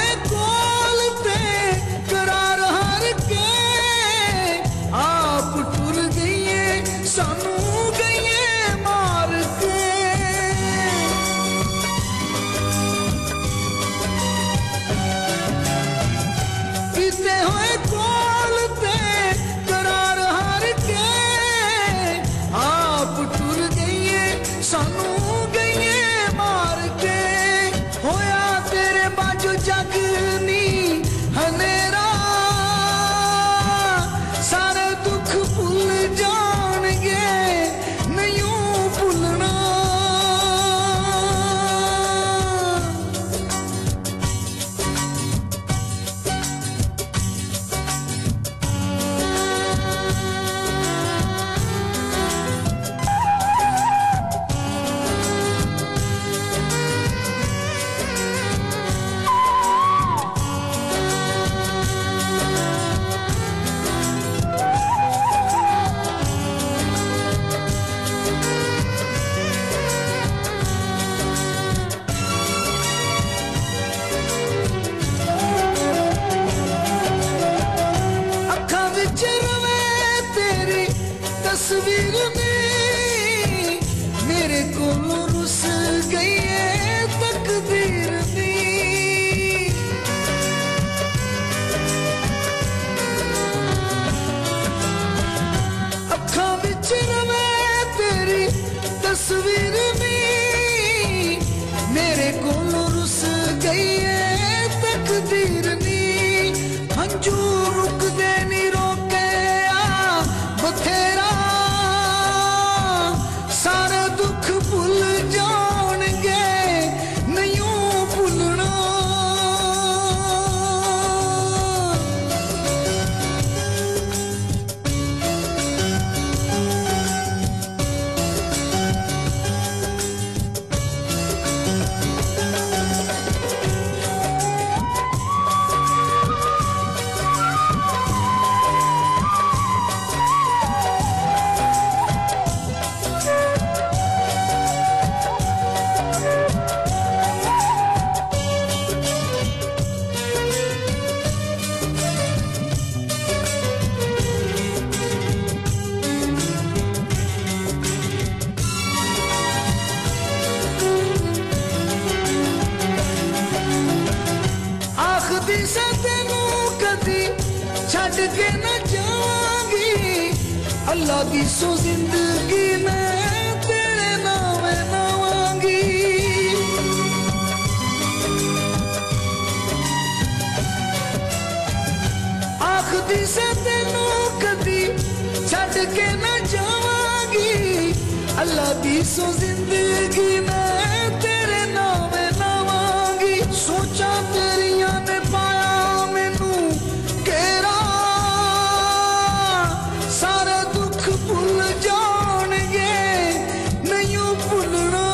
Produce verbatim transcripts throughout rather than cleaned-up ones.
होए कोल ते करार हार के आप टुर गईए सानू गईए मार के पीते होए कोल ते करार हार के आप टुर गईए सानू गईए मार के होया तेरे बाजू जग नी हनेरा सारे दुख भुल जाणगे नहीं भुलना तस्वीर में मेरे को रुस गई है तकदीर नी अखा विच रवे तेरी तस्वीर में मेरे को रुस गई है तकदीर नी हंजू रुक दे नी रोके आ बथेरा सारे दुख भुल जाणगे नहीं भुलना दिशा तेनू कदी छड़ के न जावांगी अल्लाह दी सो जिंदगी मैं तेरे नाम नावांगी आख दिशा तेनू कदी छड़ के न जावांगी अल्लाह दी सो जिंदगी मैं तेरे नाम नावांगी सोचा तेरिया ने पाया मैनू केरा सारे दुख भुल जाणगे नहीं भुलना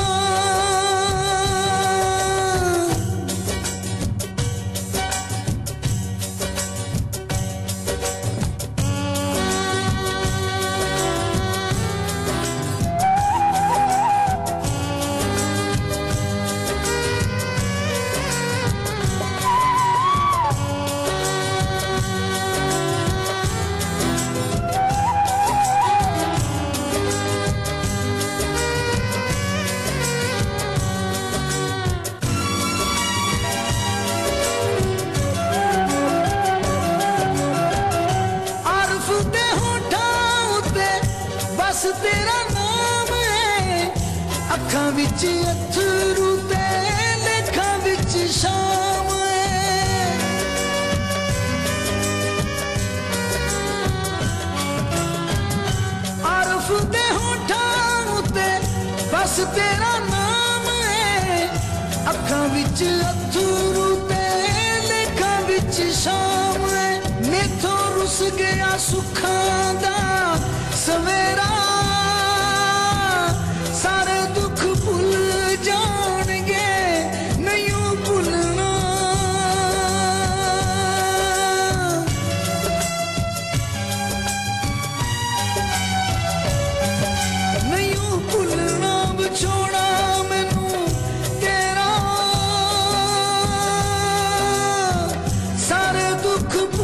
बस तेरा नाम है अखां विच अथरू ते लेखां विच शाम है आरफ दे होठां उते बस तेरा नाम है अखां विच अथरू ते लेखां विच शाम है मैथों रुस गया सुखां दा सवेरा सारे दुख भुल जाणगे नहीं भुलना नहीं भुलना बिछोड़ा मैनू तेरा दुख